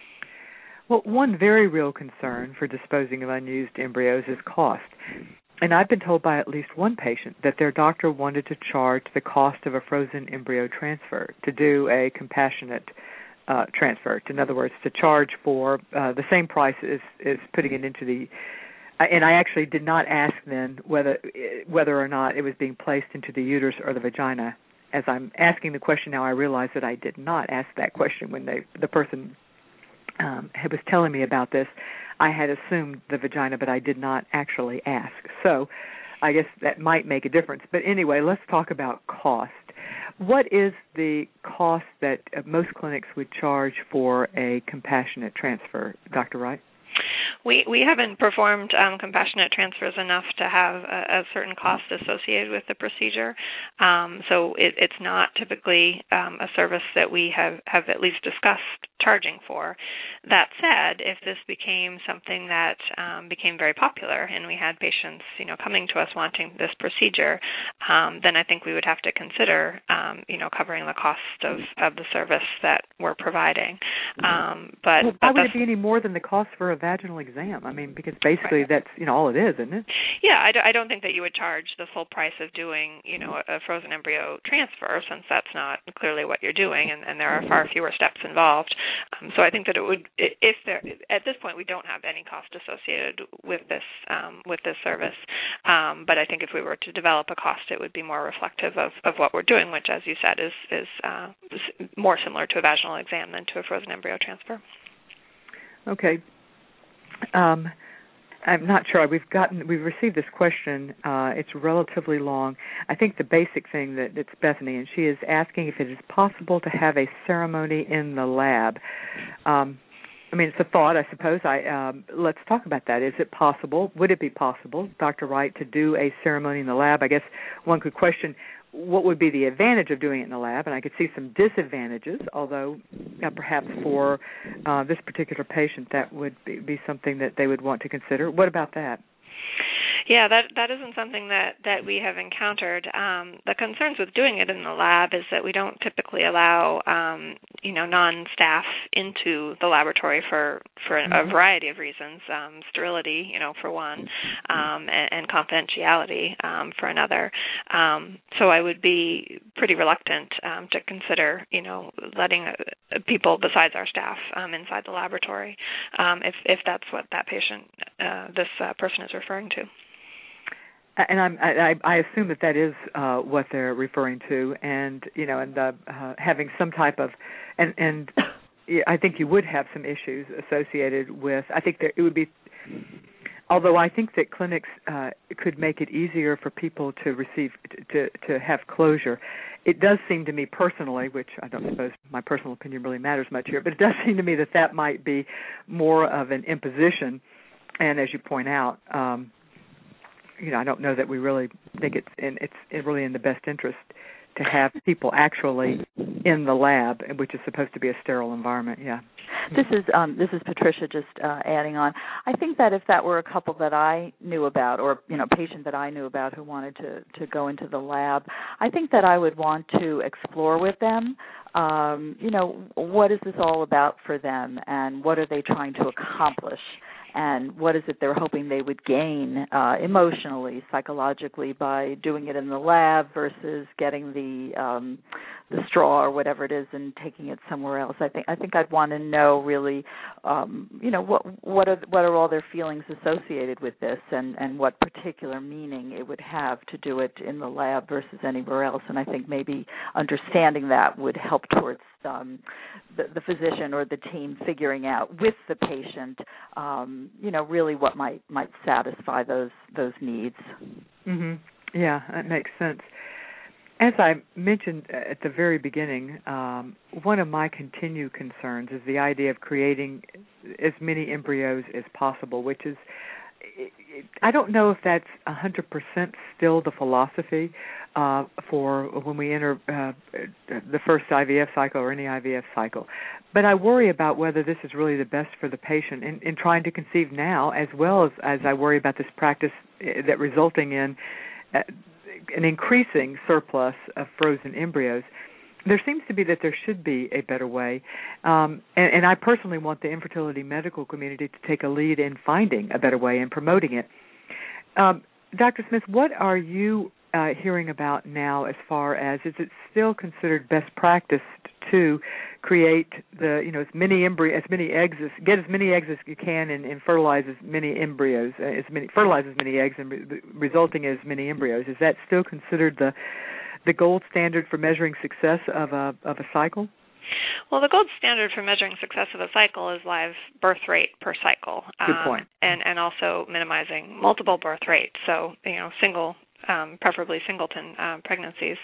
Well, one very real concern for disposing of unused embryos is cost. And I've been told by at least one patient that their doctor wanted to charge the cost of a frozen embryo transfer, to do a compassionate uh, transfer. In other words, to charge for uh, the same price as, as putting it into the... And I actually did not ask then whether whether or not it was being placed into the uterus or the vagina. As I'm asking the question now, I realize that I did not ask that question when they, the person... Um, he was telling me about this. I had assumed the vagina, but I did not actually ask. So I guess that might make a difference. But anyway, let's talk about cost. What is the cost that most clinics would charge for a compassionate transfer, Doctor Wright? We we haven't performed um, compassionate transfers enough to have a, a certain cost associated with the procedure. Um, so it, it's not typically um, a service that we have, have at least discussed charging for. That said, if this became something that um, became very popular and we had patients, you know, coming to us wanting this procedure, um, then I think we would have to consider, um, you know, covering the cost of, of the service that we're providing. Um, but well, why would it be any more than the cost for a vaginal exam? I mean, because basically right. that's, you know, all it is, isn't it? Yeah, I, d- I don't think that you would charge the full price of doing, you know, a frozen embryo transfer, since that's not clearly what you're doing, and, and there are far fewer steps involved. Um, so I think that it would, if there, at this point, we don't have any cost associated with this um, with this service. Um, but I think if we were to develop a cost, it would be more reflective of, of what we're doing, which, as you said, is is uh, more similar to a vaginal exam than to a frozen embryo transfer. Okay. Um, I'm not sure. We've gotten, we've received this question. Uh, it's relatively long. I think the basic thing that it's Bethany, and she is asking if it is possible to have a ceremony in the lab. Um, I mean, it's a thought, I suppose. I um, let's talk about that. Is it possible? Would it be possible, Doctor Wright, to do a ceremony in the lab? I guess one could question what would be the advantage of doing it in the lab, and I could see some disadvantages, although uh, perhaps for uh, this particular patient that would be, be something that they would want to consider. What about that? Yeah, that that isn't something that, that we have encountered. Um, the concerns with doing it in the lab is that we don't typically allow, um, you know, non-staff into the laboratory for, for a, a variety of reasons, um, sterility, you know, for one, um, and, and confidentiality um, for another. Um, so I would be pretty reluctant um, to consider, you know, letting uh, people besides our staff um, inside the laboratory um, if, if that's what that patient, uh, this uh, person is referring to. And I'm, I, I assume that that is uh, what they're referring to, and you know, and uh, uh, having some type of, and and I think you would have some issues associated with. I think there it would be, although I think that clinics uh, could make it easier for people to receive to to have closure. It does seem to me personally, which I don't suppose my personal opinion really matters much here, but it does seem to me that that might be more of an imposition, and as you point out. Um, You know, I don't know that we really think it's in, it's really in the best interest to have people actually in the lab, which is supposed to be a sterile environment. Yeah. This is um, this is Patricia just uh, adding on. I think that if that were a couple that I knew about, or you know, patient that I knew about who wanted to, to go into the lab, I think that I would want to explore with them. Um, you know, what is this all about for them, and what are they trying to accomplish? and what is it they're hoping they would gain uh, emotionally, psychologically by doing it in the lab versus getting the um, the straw or whatever it is and taking it somewhere else. I think I think I'd want to know really, um, you know, what what are what are all their feelings associated with this, and, and what particular meaning it would have to do it in the lab versus anywhere else. And I think maybe understanding that would help towards um, the, the physician or the team figuring out with the patient, um, you know, really what might might satisfy those those needs. Mm-hmm. Yeah, that makes sense. As I mentioned at the very beginning, um, one of my continued concerns is the idea of creating as many embryos as possible, which is, I don't know if that's one hundred percent still the philosophy uh, for when we enter uh, the first I V F cycle or any I V F cycle. But I worry about whether this is really the best for the patient in, in trying to conceive now, as well as, as I worry about this practice that resulting in uh, an increasing surplus of frozen embryos. There seems to be that there should be a better way, um, and, and I personally want the infertility medical community to take a lead in finding a better way and promoting it. Um, Doctor Smith, what are you uh, hearing about now as far as, is it still considered best practice to create the, you know, as many embryo, as many eggs, as, get as many eggs as you can and, and fertilize as many embryos, uh, as many, fertilize as many eggs and re- resulting as many embryos? Is that still considered the the gold standard for measuring success of a of a cycle? Well, the gold standard for measuring success of a cycle is live birth rate per cycle. Good point. Um, and, and also minimizing multiple birth rates, so, you know, single, um, preferably singleton um, pregnancies.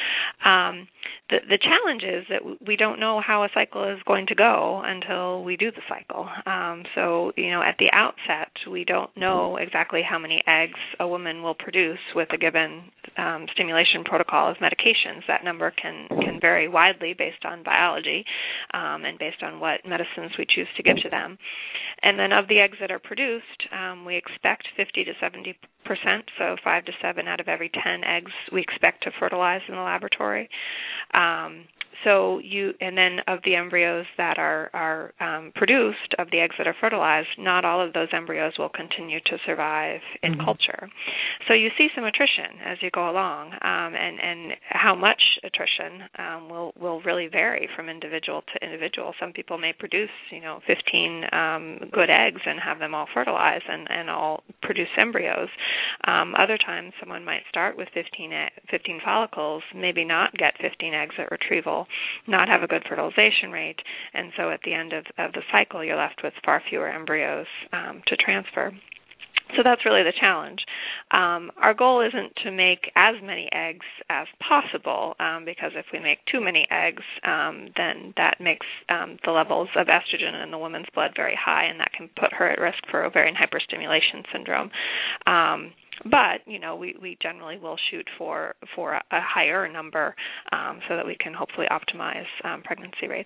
Um, the, the challenge is that we don't know how a cycle is going to go until we do the cycle. Um, so, you know, at the outset, we don't know exactly how many eggs a woman will produce with a given um, stimulation protocol of medications. That number can, can vary widely based on biology um, and based on what medicines we choose to give to them. And then of the eggs that are produced, um, we expect fifty to seventy percent, so five to seven out of every ten eggs we expect to fertilize in the laboratory. Um, so you, and then of the embryos that are, are um, produced, of the eggs that are fertilized, not all of those embryos will continue to survive in mm-hmm. culture. So you see some attrition as you go along, um, and, and how much attrition um, will, will really vary from individual to individual. Some people may produce, you know, fifteen um, good eggs and have them all fertilized and, and all produce embryos. Um, other times someone might start with fifteen, fifteen follicles, maybe not get fifteen eggs at retrieval, not have a good fertilization rate, and so at the end of, of the cycle you're left with far fewer embryos um, to transfer. So that's really the challenge. Um, our goal isn't to make as many eggs as possible, um, because if we make too many eggs, um, then that makes um, the levels of estrogen in the woman's blood very high, and that can put her at risk for ovarian hyperstimulation syndrome. Um, But, you know, we, we generally will shoot for, for a, a higher number um, so that we can hopefully optimize um, pregnancy rates.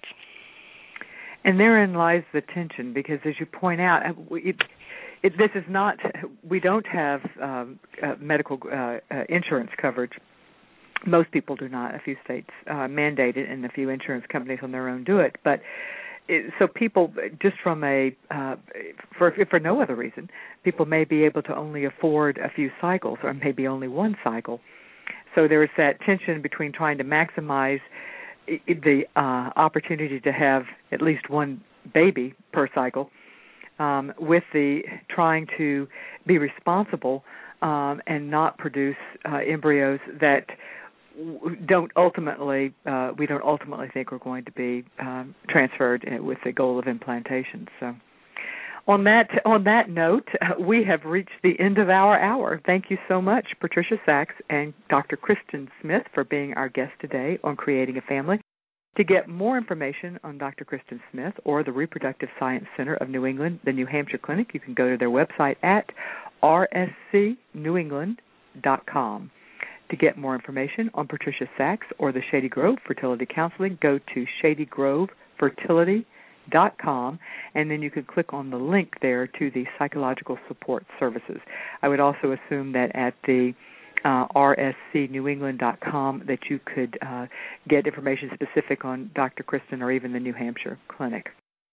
And therein lies the tension, because as you point out, it, it, this is not, we don't have um, uh, medical uh, uh, insurance coverage. Most people do not. A few states uh, mandate it, and a few insurance companies on their own do it. But it, so people, just from a, uh, for for no other reason, people may be able to only afford a few cycles or maybe only one cycle. So there is that tension between trying to maximize the uh, opportunity to have at least one baby per cycle, um, with the trying to be responsible um, and not produce uh, embryos that don't ultimately, uh, we don't ultimately think are going to be um, transferred with the goal of implantation. So, on that on that note, uh, we have reached the end of our hour. Thank you so much, Patricia Sachs and Doctor Kristen Smith, for being our guest today on Creating a Family. To get more information on Doctor Kristen Smith or the Reproductive Science Center of New England, the New Hampshire Clinic, you can go to their website at r s c new england dot com. To get more information on Patricia Sachs or the Shady Grove Fertility Counseling, go to shady grove fertility dot com, and then you can click on the link there to the psychological support services. I would also assume that at the uh, r s c new england dot com that you could uh, get information specific on Doctor Kristen or even the New Hampshire Clinic.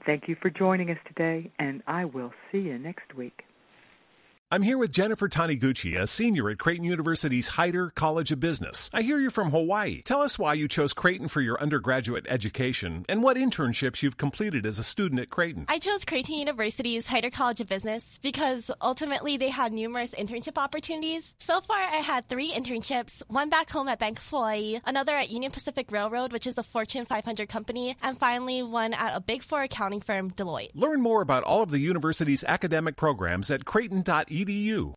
Thank you for joining us today, and I will see you next week. I'm here with Jennifer Taniguchi, a senior at Creighton University's Heider College of Business. I hear you're from Hawaii. Tell us why you chose Creighton for your undergraduate education and what internships you've completed as a student at Creighton. I chose Creighton University's Heider College of Business because ultimately they had numerous internship opportunities. So far, I had three internships, one back home at Bank of Hawaii, another at Union Pacific Railroad, which is a Fortune five hundred company, and finally one at a Big Four accounting firm, Deloitte. Learn more about all of the university's academic programs at creighton dot e d u.